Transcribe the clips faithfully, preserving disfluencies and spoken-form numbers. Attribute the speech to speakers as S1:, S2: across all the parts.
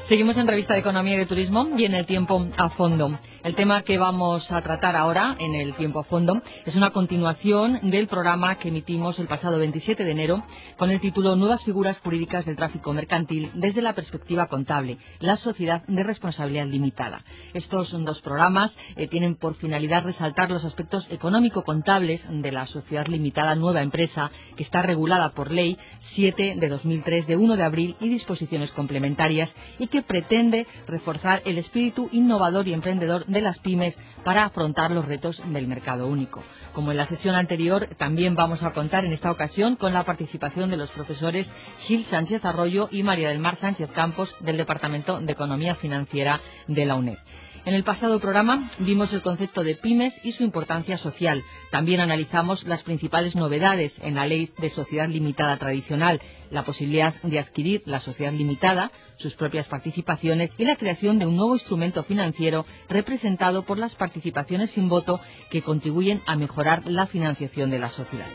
S1: Seguimos en Revista de Economía y de Turismo y en el Tiempo a Fondo. El tema que vamos a tratar ahora en el Tiempo a Fondo es una continuación del programa que emitimos el pasado veintisiete de enero con el título Nuevas figuras jurídicas del tráfico mercantil desde la perspectiva contable, la sociedad de responsabilidad limitada. Estos dos programas eh, tienen por finalidad resaltar los aspectos económico-contables de la sociedad limitada nueva empresa que está regulada por Ley siete de dos mil tres de uno de abril y disposiciones complementarias y que pretende reforzar el espíritu innovador y emprendedor de las pymes para afrontar los retos del mercado único. Como en la sesión anterior, también vamos a contar en esta ocasión con la participación de los profesores Gil Sánchez Arroyo y María del Mar Sánchez Campos del Departamento de Economía Financiera de la UNED. En el pasado programa vimos el concepto de pymes y su importancia social. También analizamos las principales novedades en la ley de sociedad limitada tradicional, la posibilidad de adquirir la sociedad limitada, sus propias participaciones y la creación de un nuevo instrumento financiero representado por las participaciones sin voto que contribuyen a mejorar la financiación de la sociedad.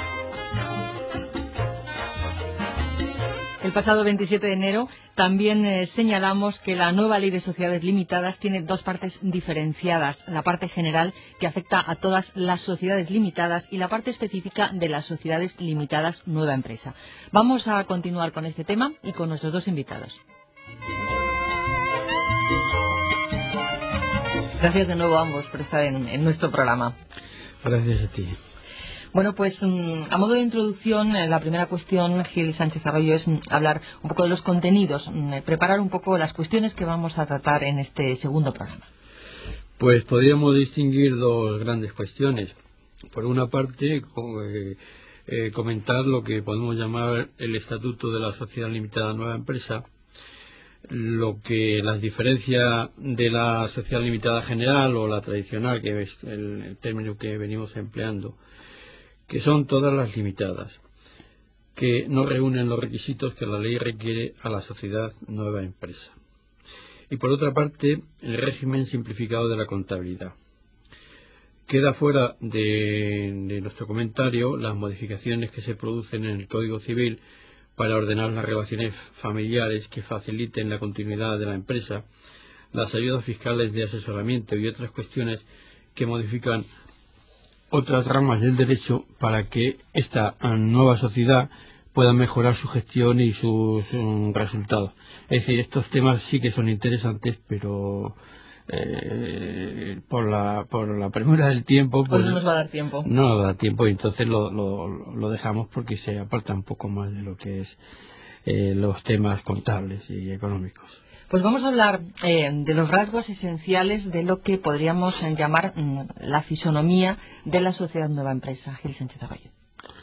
S1: El pasado veintisiete de enero también eh, señalamos que la nueva Ley de Sociedades Limitadas tiene dos partes diferenciadas, la parte general que afecta a todas las sociedades limitadas y la parte específica de las sociedades limitadas nueva empresa. Vamos a continuar con este tema y con nuestros dos invitados. Gracias de nuevo a ambos por estar en, en nuestro programa.
S2: Gracias a ti.
S1: Bueno, pues a modo de introducción, la primera cuestión, Gil Sánchez Arroyo, es hablar un poco de los contenidos, preparar un poco las cuestiones que vamos a tratar en este segundo programa.
S2: Pues podríamos distinguir dos grandes cuestiones. Por una parte, eh, eh, comentar lo que podemos llamar el Estatuto de la Sociedad Limitada Nueva Empresa, lo que las diferencias de la sociedad limitada general o la tradicional, que es el, el término que venimos empleando, que son todas las limitadas, que no reúnen los requisitos que la ley requiere a la sociedad nueva empresa. Y por otra parte, el régimen simplificado de la contabilidad. Queda fuera de, de nuestro comentario las modificaciones que se producen en el Código Civil para ordenar las relaciones familiares que faciliten la continuidad de la empresa, las ayudas fiscales de asesoramiento y otras cuestiones que modifican otras ramas del derecho para que esta nueva sociedad pueda mejorar su gestión y sus um, resultados. Es decir, estos temas sí que son interesantes, pero eh, por la por la premura del tiempo
S1: pues no nos va a dar tiempo.
S2: No nos da tiempo y entonces lo, lo, lo dejamos porque se aparta un poco más de lo que es eh, los temas contables y económicos.
S1: Pues vamos a hablar eh, de los rasgos esenciales de lo que podríamos eh, llamar mm, la fisonomía de la sociedad nueva empresa. Gil Sánchez Arroyo.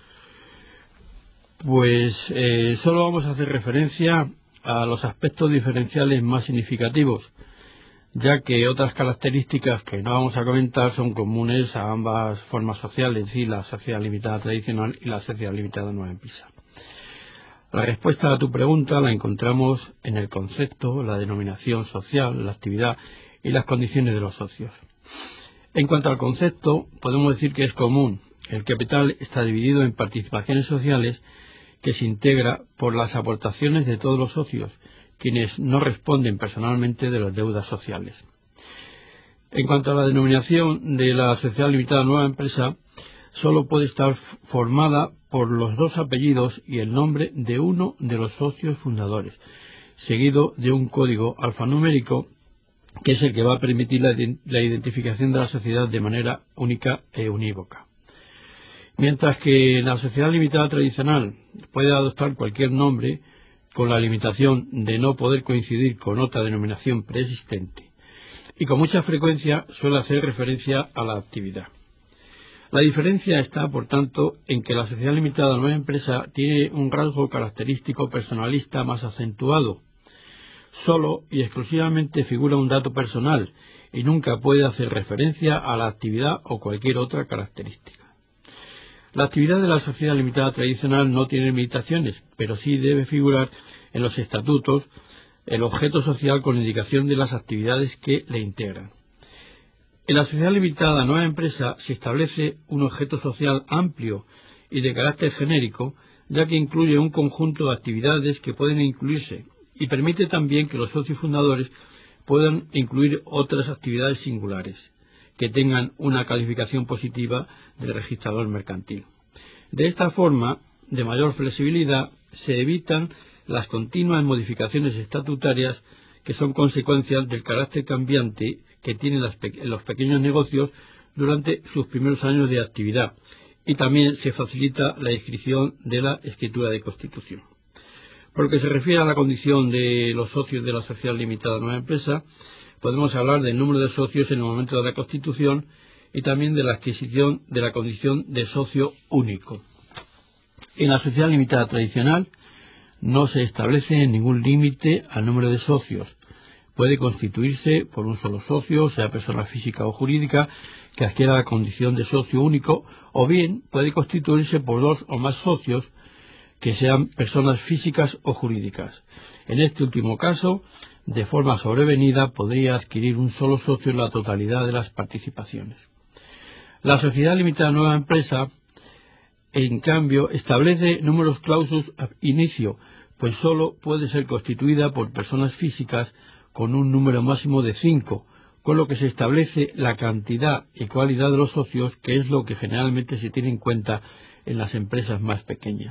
S2: Pues eh, solo vamos a hacer referencia a los aspectos diferenciales más significativos, ya que otras características que no vamos a comentar son comunes a ambas formas sociales, es decir, la sociedad limitada tradicional y la sociedad limitada nueva empresa. La respuesta a tu pregunta la encontramos en el concepto, la denominación social, la actividad y las condiciones de los socios. En cuanto al concepto, podemos decir que es común. El capital está dividido en participaciones sociales que se integra por las aportaciones de todos los socios, quienes no responden personalmente de las deudas sociales. En cuanto a la denominación de la sociedad limitada nueva empresa, solo puede estar formada por los dos apellidos y el nombre de uno de los socios fundadores, seguido de un código alfanumérico que es el que va a permitir la, la identificación de la sociedad de manera única e unívoca. Mientras que la sociedad limitada tradicional puede adoptar cualquier nombre con la limitación de no poder coincidir con otra denominación preexistente y con mucha frecuencia suele hacer referencia a la actividad. La diferencia está, por tanto, en que la sociedad limitada nueva empresa tiene un rasgo característico personalista más acentuado. Solo y exclusivamente figura un dato personal y nunca puede hacer referencia a la actividad o cualquier otra característica. La actividad de la sociedad limitada tradicional no tiene limitaciones, pero sí debe figurar en los estatutos el objeto social con indicación de las actividades que le integran. En la sociedad limitada nueva empresa se establece un objeto social amplio y de carácter genérico, ya que incluye un conjunto de actividades que pueden incluirse y permite también que los socios fundadores puedan incluir otras actividades singulares que tengan una calificación positiva del registrador mercantil. De esta forma, de mayor flexibilidad, se evitan las continuas modificaciones estatutarias que son consecuencias del carácter cambiante que tienen las pe- los pequeños negocios durante sus primeros años de actividad, y también se facilita la inscripción de la escritura de constitución. Por lo que se refiere a la condición de los socios de la sociedad limitada nueva empresa, podemos hablar del número de socios en el momento de la constitución y también de la adquisición de la condición de socio único. En la sociedad limitada tradicional no se establece ningún límite al número de socios. Puede constituirse por un solo socio, sea persona física o jurídica, que adquiera la condición de socio único, o bien puede constituirse por dos o más socios que sean personas físicas o jurídicas. En este último caso, de forma sobrevenida, podría adquirir un solo socio la totalidad de las participaciones. La sociedad limitada nueva empresa, en cambio, establece números clausus ab inicio, pues sólo puede ser constituida por personas físicas con un número máximo de cinco, con lo que se establece la cantidad y cualidad de los socios, que es lo que generalmente se tiene en cuenta en las empresas más pequeñas.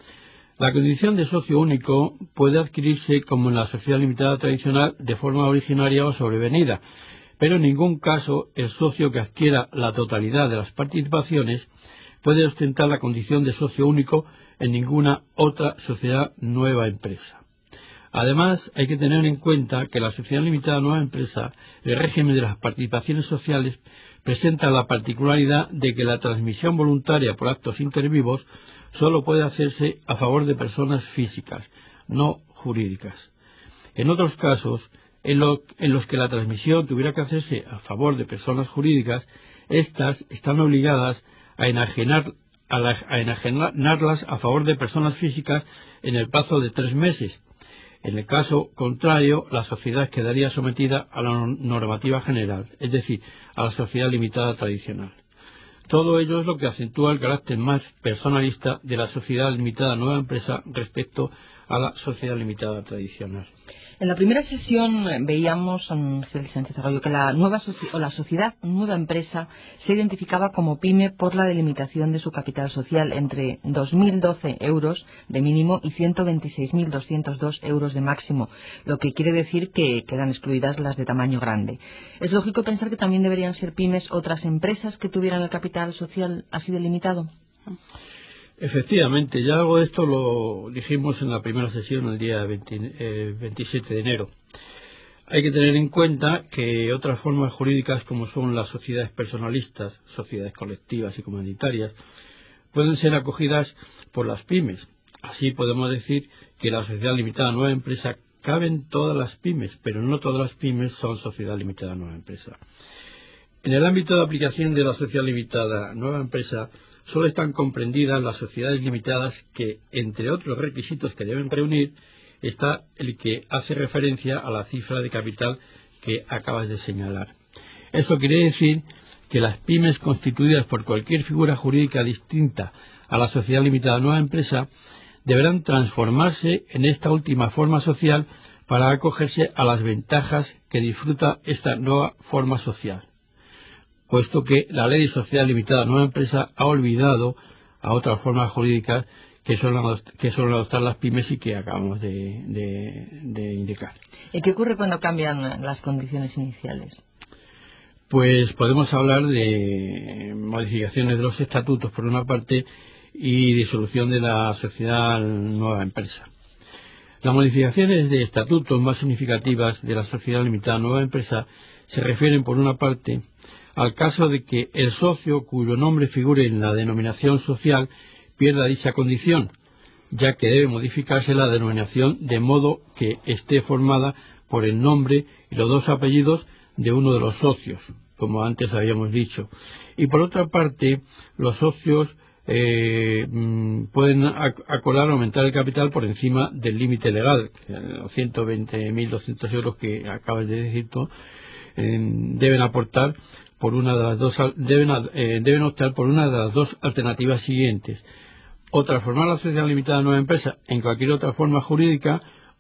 S2: La condición de socio único puede adquirirse, como en la sociedad limitada tradicional, de forma originaria o sobrevenida, pero en ningún caso el socio que adquiera la totalidad de las participaciones puede ostentar la condición de socio único en ninguna otra sociedad nueva empresa. Además, hay que tener en cuenta que la sociedad limitada nueva empresa, el régimen de las participaciones sociales, presenta la particularidad de que la transmisión voluntaria por actos intervivos solo puede hacerse a favor de personas físicas, no jurídicas. En otros casos, en, lo, en los que la transmisión tuviera que hacerse a favor de personas jurídicas, éstas están obligadas a enajenar a, la, a enajenarlas a favor de personas físicas en el plazo de tres meses. En el caso contrario, la sociedad quedaría sometida a la normativa general, es decir, a la sociedad limitada tradicional. Todo ello es lo que acentúa el carácter más personalista de la sociedad limitada nueva empresa respecto a la sociedad limitada tradicional.
S1: En la primera sesión veíamos, Félix Sánchez Arroyo, que la nueva o la sociedad nueva empresa se identificaba como pyme por la delimitación de su capital social entre dos mil doce euros de mínimo y ciento veintiséis mil doscientos dos euros de máximo, lo que quiere decir que quedan excluidas las de tamaño grande. ¿Es lógico pensar que también deberían ser pymes otras empresas que tuvieran el capital social así delimitado?
S2: Efectivamente, ya algo de esto lo dijimos en la primera sesión el día veinte, eh, veintisiete de enero. Hay que tener en cuenta que otras formas jurídicas, como son las sociedades personalistas, sociedades colectivas y comunitarias, pueden ser acogidas por las pymes. Así podemos decir que la sociedad limitada nueva empresa caben todas las pymes, pero no todas las pymes son sociedad limitada nueva empresa. En el ámbito de aplicación de la sociedad limitada nueva empresa, solo están comprendidas las sociedades limitadas que, entre otros requisitos que deben reunir, está el que hace referencia a la cifra de capital que acabas de señalar. Eso quiere decir que las pymes constituidas por cualquier figura jurídica distinta a la sociedad limitada nueva empresa deberán transformarse en esta última forma social para acogerse a las ventajas que disfruta esta nueva forma social, puesto que la ley de sociedad limitada nueva empresa ha olvidado a otras formas jurídicas que suelen adoptar, que suelen adoptar las pymes y que acabamos de, de, de indicar.
S1: ¿Y qué ocurre cuando cambian las condiciones iniciales?
S2: Pues podemos hablar de modificaciones de los estatutos por una parte y disolución de la sociedad nueva empresa. Las modificaciones de estatutos más significativas de la sociedad limitada nueva empresa se refieren por una parte al caso de que el socio cuyo nombre figure en la denominación social pierda dicha condición, ya que debe modificarse la denominación de modo que esté formada por el nombre y los dos apellidos de uno de los socios, como antes habíamos dicho. Y por otra parte, los socios eh, pueden acordar aumentar el capital por encima del límite legal, los ciento veinte mil doscientos euros que acabas de decir tú, eh, deben aportar por una de las dos deben, eh, deben optar por una de las dos alternativas siguientes: o transformar la sociedad limitada en nueva empresa en cualquier otra forma jurídica,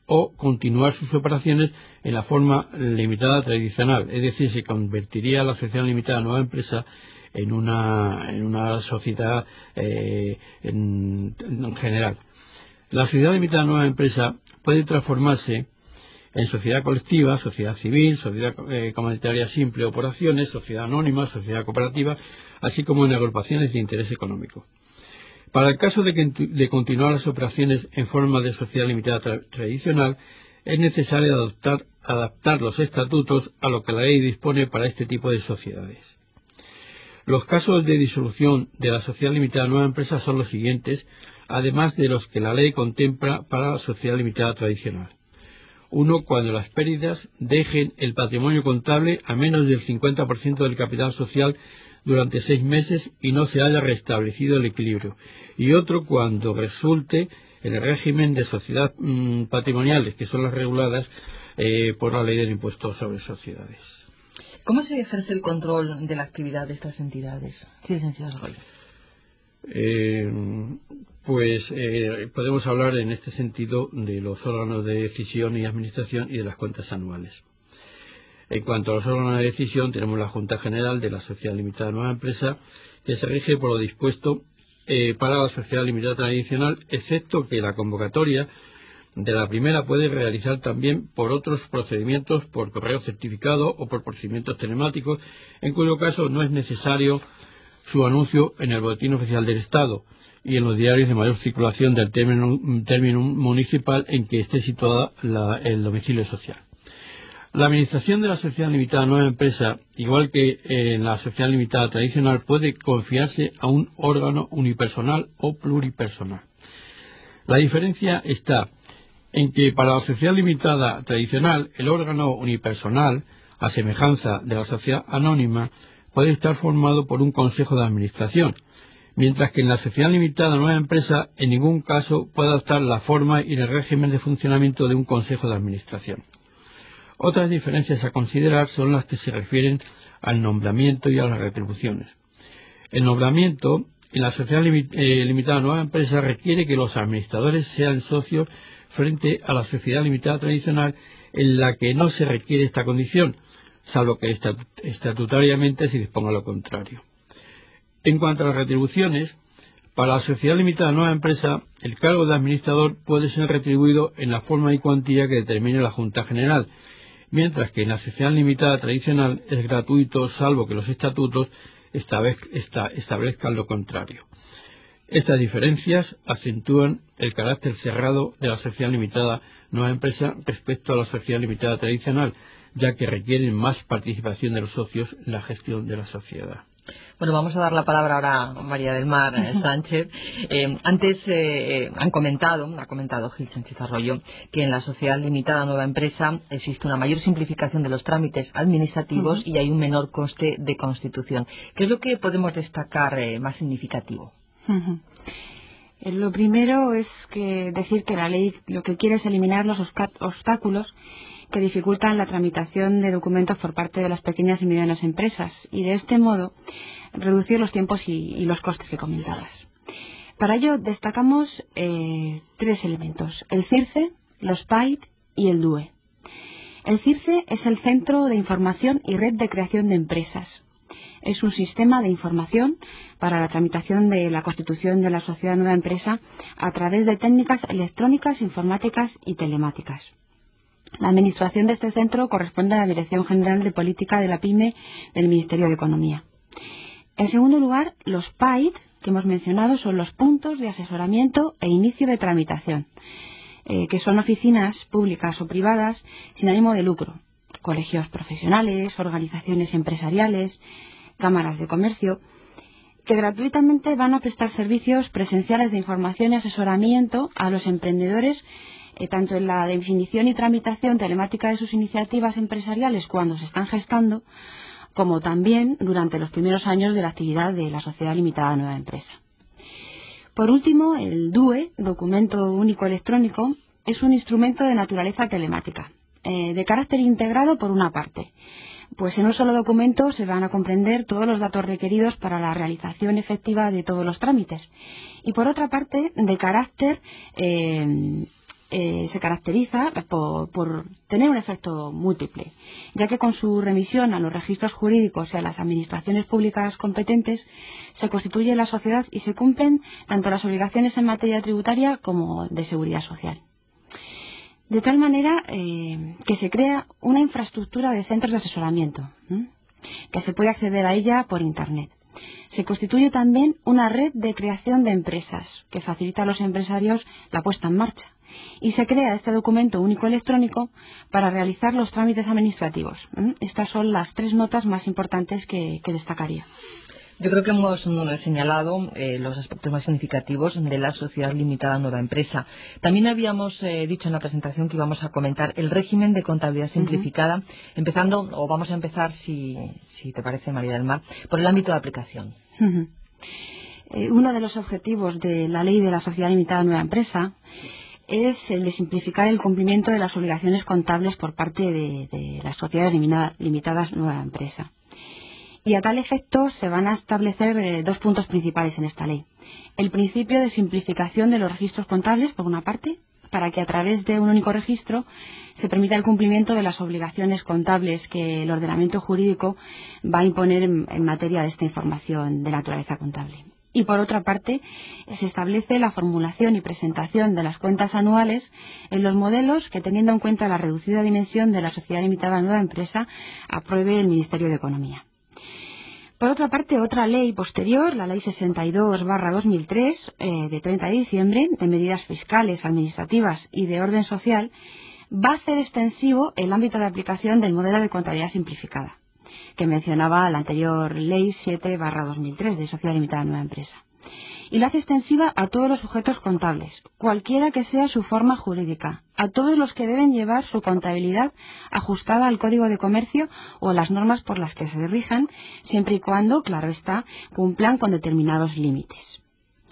S2: o continuar sus operaciones en la forma limitada tradicional, es decir, se convertiría la sociedad limitada nueva empresa en una, en una sociedad eh, en, en general. La sociedad limitada nueva empresa puede transformarse en sociedad colectiva, sociedad civil, sociedad eh, comunitaria simple o por acciones, sociedad anónima, sociedad cooperativa, así como en agrupaciones de interés económico. Para el caso de, que, de continuar las operaciones en forma de sociedad limitada tra tradicional, es necesario adoptar, adaptar los estatutos a lo que la ley dispone para este tipo de sociedades. Los casos de disolución de la sociedad limitada nueva empresa son los siguientes, además de los que la ley contempla para la sociedad limitada tradicional. Uno, cuando las pérdidas dejen el patrimonio contable a menos del cincuenta por ciento del capital social durante seis meses y no se haya restablecido el equilibrio. Y otro, cuando resulte en el régimen de sociedades mmm, patrimoniales, que son las reguladas eh, por la ley del impuesto sobre sociedades.
S1: ¿Cómo se ejerce el control de la actividad de estas entidades? Sí, licenciado Arroyo.
S2: Eh, pues eh, podemos hablar en este sentido de los órganos de decisión y administración y de las cuentas anuales. En cuanto a los órganos de decisión, tenemos la Junta General de la Sociedad Limitada Nueva Empresa, que se rige por lo dispuesto eh, para la Sociedad Limitada Tradicional, excepto que la convocatoria de la primera puede realizar también por otros procedimientos, por correo certificado o por procedimientos telemáticos, en cuyo caso no es necesario su anuncio en el Boletín Oficial del Estado y en los diarios de mayor circulación del término, término municipal en que esté situada la, el domicilio social. La administración de la sociedad limitada nueva empresa, igual que en la sociedad limitada tradicional, puede confiarse a un órgano unipersonal o pluripersonal. La diferencia está en que para la sociedad limitada tradicional, el órgano unipersonal, a semejanza de la sociedad anónima, puede estar formado por un consejo de administración, mientras que en la sociedad limitada nueva empresa en ningún caso puede adoptar la forma y el régimen de funcionamiento de un consejo de administración. Otras diferencias a considerar son las que se refieren al nombramiento y a las retribuciones. El nombramiento en la sociedad eh, limitada nueva empresa requiere que los administradores sean socios frente a la sociedad limitada tradicional, en la que no se requiere esta condición, salvo que estatutariamente se disponga lo contrario. En cuanto a las retribuciones, para la sociedad limitada nueva empresa, el cargo de administrador puede ser retribuido en la forma y cuantía que determine la Junta General, mientras que en la sociedad limitada tradicional es gratuito, salvo que los estatutos establezcan lo contrario. Estas diferencias acentúan el carácter cerrado de la sociedad limitada nueva empresa respecto a la sociedad limitada tradicional, ya que requieren más participación de los socios en la gestión de la sociedad.
S1: Bueno, vamos a dar la palabra ahora a María del Mar Sánchez. Eh, antes eh, han comentado, ha comentado Gil Sánchez Arroyo, que en la sociedad limitada nueva empresa existe una mayor simplificación de los trámites administrativos uh-huh. y hay un menor coste de constitución. ¿Qué es lo que podemos destacar eh, más significativo?
S3: Uh-huh. Eh, lo primero es que decir que la ley lo que quiere es eliminar los obstáculos que dificultan la tramitación de documentos por parte de las pequeñas y medianas empresas y de este modo reducir los tiempos y, y los costes que comentabas. Para ello destacamos eh, tres elementos: el CIRCE, los P A I D y el D U E. El CIRCE es el Centro de Información y Red de Creación de Empresas. Es un sistema de información para la tramitación de la constitución de la sociedad nueva empresa a través de técnicas electrónicas, informáticas y telemáticas. La administración de este centro corresponde a la Dirección General de Política de la PYME del Ministerio de Economía. En segundo lugar, los P A I D que hemos mencionado son los puntos de asesoramiento e inicio de tramitación, eh, que son oficinas públicas o privadas sin ánimo de lucro, colegios profesionales, organizaciones empresariales, cámaras de comercio, que gratuitamente van a prestar servicios presenciales de información y asesoramiento a los emprendedores, eh, tanto en la definición y tramitación telemática de sus iniciativas empresariales cuando se están gestando, como también durante los primeros años de la actividad de la sociedad limitada nueva empresa. Por último, el D U E, Documento Único Electrónico, es un instrumento de naturaleza telemática, eh, de carácter integrado por una parte, pues en un solo documento se van a comprender todos los datos requeridos para la realización efectiva de todos los trámites, y por otra parte de carácter eh, eh, se caracteriza por, por tener un efecto múltiple, ya que con su remisión a los registros jurídicos y a las administraciones públicas competentes se constituye la sociedad y se cumplen tanto las obligaciones en materia tributaria como de seguridad social. De tal manera eh, que se crea una infraestructura de centros de asesoramiento, ¿eh? que se puede acceder a ella por Internet. Se constituye también una red de creación de empresas que facilita a los empresarios la puesta en marcha. Y se crea este documento único electrónico para realizar los trámites administrativos. ¿eh? Estas son las tres notas más importantes que, que destacaría.
S1: Yo creo que hemos señalado eh, los aspectos más significativos de la sociedad limitada nueva empresa. También habíamos eh, dicho en la presentación que íbamos a comentar el régimen de contabilidad simplificada, uh-huh. empezando, o vamos a empezar, si, si te parece, María del Mar, por el ámbito de aplicación.
S3: Uh-huh. Eh, uno de los objetivos de la ley de la sociedad limitada nueva empresa es el de simplificar el cumplimiento de las obligaciones contables por parte de, de las sociedades limitadas nueva empresa. Y a tal efecto se van a establecer eh, dos puntos principales en esta ley. El principio de simplificación de los registros contables, por una parte, para que a través de un único registro se permita el cumplimiento de las obligaciones contables que el ordenamiento jurídico va a imponer en, en materia de esta información de naturaleza contable. Y por otra parte, se establece la formulación y presentación de las cuentas anuales en los modelos que, teniendo en cuenta la reducida dimensión de la sociedad limitada nueva empresa, apruebe el Ministerio de Economía. Por otra parte, otra ley posterior, la Ley sesenta y dos barra dos mil tres, eh, de treinta de diciembre, de medidas fiscales, administrativas y de orden social, va a hacer extensivo el ámbito de aplicación del modelo de contabilidad simplificada, que mencionaba la anterior Ley siete barra dos mil tres de Sociedad Limitada Nueva Empresa. Y la hace extensiva a todos los sujetos contables, cualquiera que sea su forma jurídica, a todos los que deben llevar su contabilidad ajustada al Código de Comercio o las normas por las que se rijan, siempre y cuando, claro está, cumplan con determinados límites.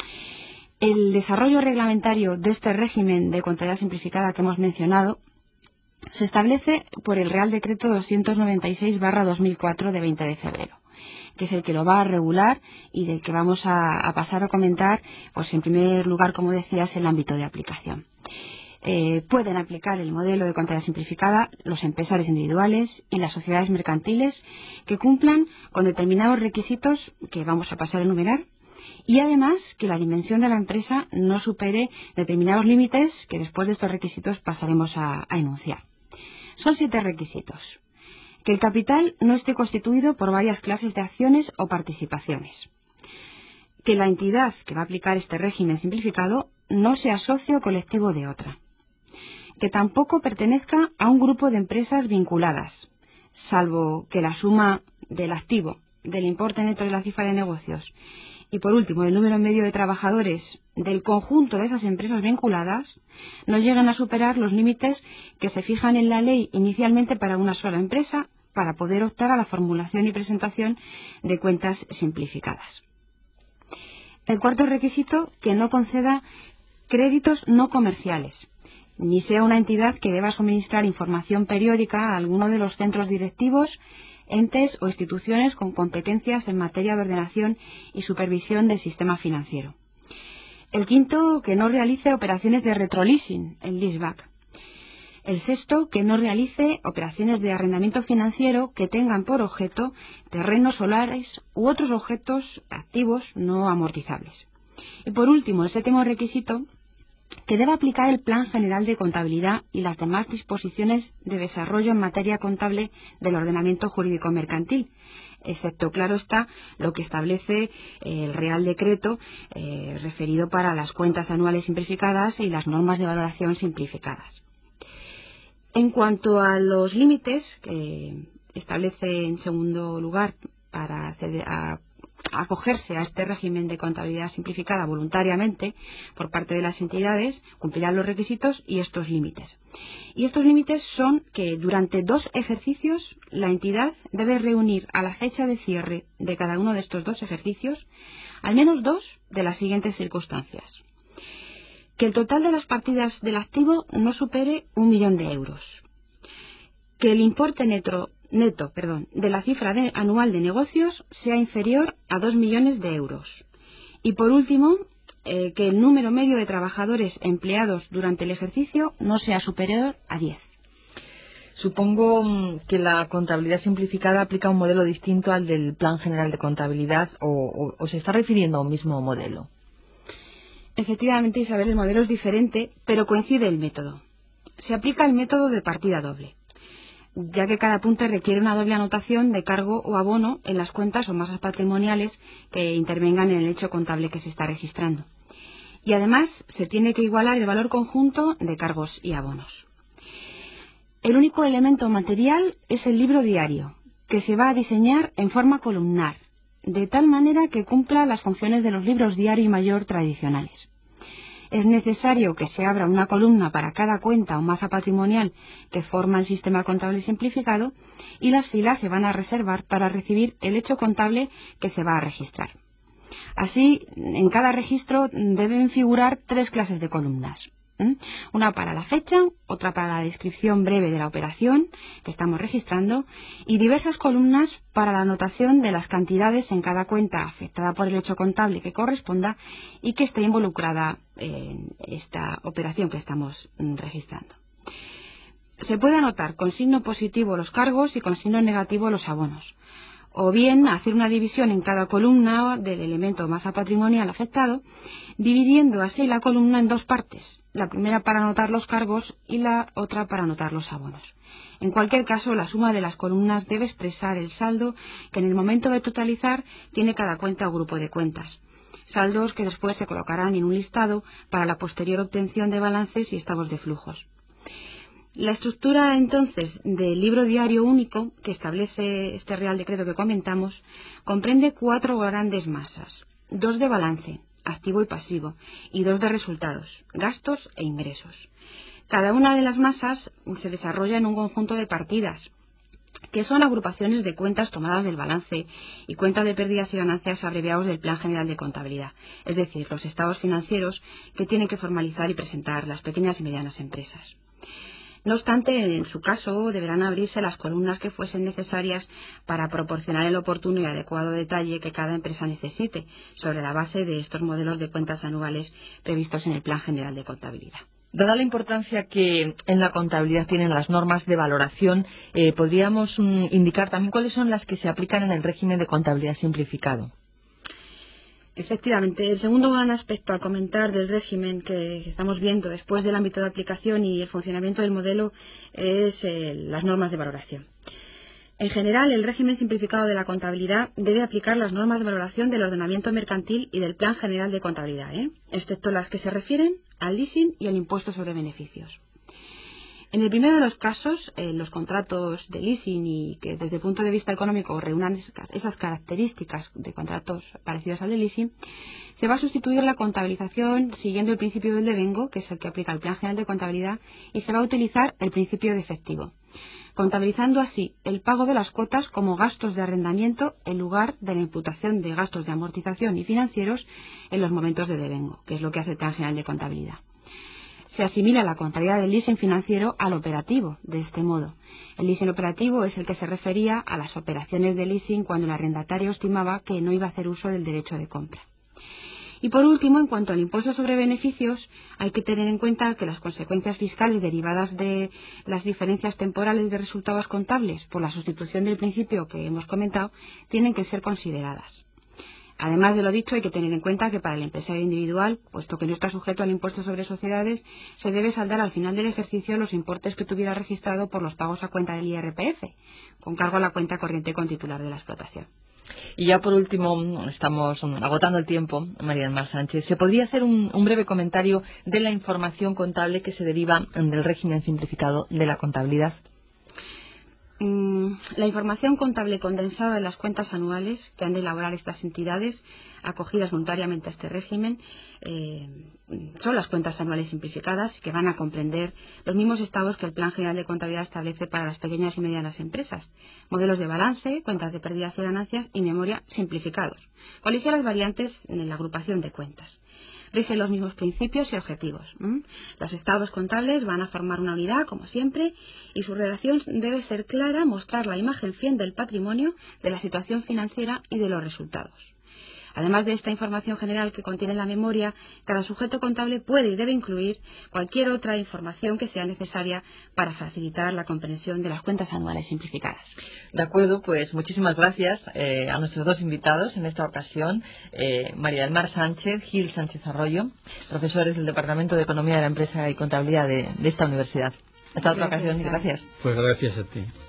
S3: El desarrollo reglamentario de este régimen de contabilidad simplificada que hemos mencionado se establece por el Real Decreto doscientos noventa y seis barra dos mil cuatro de veinte de febrero. Que es el que lo va a regular y del que vamos a, a pasar a comentar, pues en primer lugar, como decías, el ámbito de aplicación. Eh, pueden aplicar el modelo de contabilidad simplificada los empresarios individuales y las sociedades mercantiles que cumplan con determinados requisitos que vamos a pasar a enumerar, y además que la dimensión de la empresa no supere determinados límites que después de estos requisitos pasaremos a, a enunciar. Son siete requisitos. Que el capital no esté constituido por varias clases de acciones o participaciones. Que la entidad que va a aplicar este régimen simplificado no sea socio colectivo de otra. Que tampoco pertenezca a un grupo de empresas vinculadas, salvo que la suma del activo, del importe neto de la cifra de negocios y, por último, del número medio de trabajadores del conjunto de esas empresas vinculadas no lleguen a superar los límites que se fijan en la ley inicialmente para una sola empresa, para poder optar a la formulación y presentación de cuentas simplificadas. El cuarto requisito, que no conceda créditos no comerciales, ni sea una entidad que deba suministrar información periódica a alguno de los centros directivos, entes o instituciones con competencias en materia de ordenación y supervisión del sistema financiero. El quinto, que no realice operaciones de retroleasing, el leaseback. El sexto, que no realice operaciones de arrendamiento financiero que tengan por objeto terrenos solares u otros objetos activos no amortizables. Y por último, el séptimo requisito, que deba aplicar el Plan General de Contabilidad y las demás disposiciones de desarrollo en materia contable del ordenamiento jurídico mercantil, excepto, claro está, lo que establece el Real Decreto eh, referido para las cuentas anuales simplificadas y las normas de valoración simplificadas. En cuanto a los límites que establece en segundo lugar para acceder a acogerse a este régimen de contabilidad simplificada voluntariamente por parte de las entidades, cumplirán los requisitos y estos límites. Y estos límites son que durante dos ejercicios la entidad debe reunir a la fecha de cierre de cada uno de estos dos ejercicios al menos dos de las siguientes circunstancias. Que el total de las partidas del activo no supere un millón de euros. Que el importe neto neto perdón, de la cifra de, anual de negocios sea inferior a dos millones de euros. Y por último, eh, que el número medio de trabajadores empleados durante el ejercicio no sea superior a diez.
S1: Supongo que la contabilidad simplificada aplica un modelo distinto al del Plan General de Contabilidad o, o, o se está refiriendo a un mismo modelo.
S3: Efectivamente, Isabel, el modelo es diferente, pero coincide el método. Se aplica el método de partida doble, ya que cada punto requiere una doble anotación de cargo o abono en las cuentas o masas patrimoniales que intervengan en el hecho contable que se está registrando. Y además se tiene que igualar el valor conjunto de cargos y abonos. El único elemento material es el libro diario, que se va a diseñar en forma columnar, de tal manera que cumpla las funciones de los libros diario y mayor tradicionales. Es necesario que se abra una columna para cada cuenta o masa patrimonial que forma el sistema contable simplificado y las filas se van a reservar para recibir el hecho contable que se va a registrar. Así, en cada registro deben figurar tres clases de columnas. ¿Mm? Una para la fecha, otra para la descripción breve de la operación que estamos registrando y diversas columnas para la anotación de las cantidades en cada cuenta afectada por el hecho contable que corresponda y que esté involucrada en esta operación que estamos registrando. Se puede anotar con signo positivo los cargos y con signo negativo los abonos, o bien hacer una división en cada columna del elemento o masa patrimonial afectado, dividiendo así la columna en dos partes, la primera para anotar los cargos y la otra para anotar los abonos. En cualquier caso, la suma de las columnas debe expresar el saldo que en el momento de totalizar tiene cada cuenta o grupo de cuentas, saldos que después se colocarán en un listado para la posterior obtención de balances y estados de flujos. La estructura, entonces, del libro diario único que establece este Real Decreto que comentamos comprende cuatro grandes masas, dos de balance, activo y pasivo, y dos de resultados, gastos e ingresos. Cada una de las masas se desarrolla en un conjunto de partidas, que son agrupaciones de cuentas tomadas del balance y cuentas de pérdidas y ganancias abreviados del Plan General de Contabilidad, es decir, los estados financieros que tienen que formalizar y presentar las pequeñas y medianas empresas. No obstante, en su caso, deberán abrirse las columnas que fuesen necesarias para proporcionar el oportuno y adecuado detalle que cada empresa necesite, sobre la base de estos modelos de cuentas anuales previstos en el Plan General de Contabilidad.
S1: Dada la importancia que en la contabilidad tienen las normas de valoración, eh, ¿podríamos mm, indicar también cuáles son las que se aplican en el régimen de contabilidad simplificado?
S3: Efectivamente, el segundo gran aspecto a comentar del régimen que estamos viendo después del ámbito de aplicación y el funcionamiento del modelo es eh, las normas de valoración. En general, el régimen simplificado de la contabilidad debe aplicar las normas de valoración del ordenamiento mercantil y del Plan General de Contabilidad, ¿eh? excepto las que se refieren al leasing y al impuesto sobre beneficios. En el primero de los casos, eh, los contratos de leasing y que desde el punto de vista económico reúnan esas características de contratos parecidos al de leasing, se va a sustituir la contabilización siguiendo el principio del devengo, que es el que aplica el Plan General de Contabilidad, y se va a utilizar el principio de efectivo, contabilizando así el pago de las cuotas como gastos de arrendamiento en lugar de la imputación de gastos de amortización y financieros en los momentos de devengo, que es lo que hace el Plan General de Contabilidad. Se asimila la contabilidad del leasing financiero al operativo, de este modo. El leasing operativo es el que se refería a las operaciones de leasing cuando el arrendatario estimaba que no iba a hacer uso del derecho de compra. Y por último, en cuanto al impuesto sobre beneficios, hay que tener en cuenta que las consecuencias fiscales derivadas de las diferencias temporales de resultados contables por la sustitución del principio que hemos comentado tienen que ser consideradas. Además de lo dicho, hay que tener en cuenta que para el empresario individual, puesto que no está sujeto al impuesto sobre sociedades, se debe saldar al final del ejercicio los importes que tuviera registrado por los pagos a cuenta del I R P F, con cargo a la cuenta corriente con titular de la explotación.
S1: Y ya por último, estamos agotando el tiempo, María del Mar Sánchez. ¿Se podría hacer un, un breve comentario de la información contable que se deriva del régimen simplificado de la contabilidad?
S3: La información contable condensada de las cuentas anuales que han de elaborar estas entidades acogidas voluntariamente a este régimen eh, son las cuentas anuales simplificadas, que van a comprender los mismos estados que el Plan General de Contabilidad establece para las pequeñas y medianas empresas: modelos de balance, cuentas de pérdidas y ganancias y memoria simplificados, con ligeras variantes en la agrupación de cuentas. Rigen los mismos principios y objetivos. ¿Mm? Los estados contables van a formar una unidad, como siempre, y su redacción debe ser clara, mostrar la imagen fiel del patrimonio, de la situación financiera y de los resultados. Además de esta información general que contiene la memoria, cada sujeto contable puede y debe incluir cualquier otra información que sea necesaria para facilitar la comprensión de las cuentas anuales simplificadas.
S1: De acuerdo, pues muchísimas gracias eh, a nuestros dos invitados en esta ocasión, eh, María del Mar Sánchez, Gil Sánchez Arroyo, profesores del Departamento de Economía de la Empresa y Contabilidad de, de esta universidad. Hasta otra ocasión y gracias.
S2: Pues gracias a ti.